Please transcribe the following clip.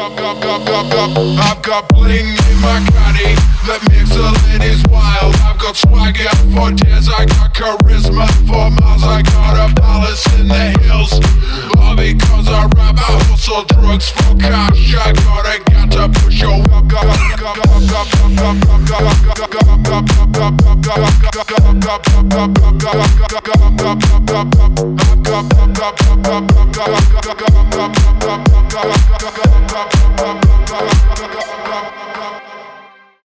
I've got bling in my caddy that makes the ladies wild. I've got swagger for days, I got charisma for miles. I got a palace in the hills, all because I rap. I hustle drugs for cash. I got to push your up.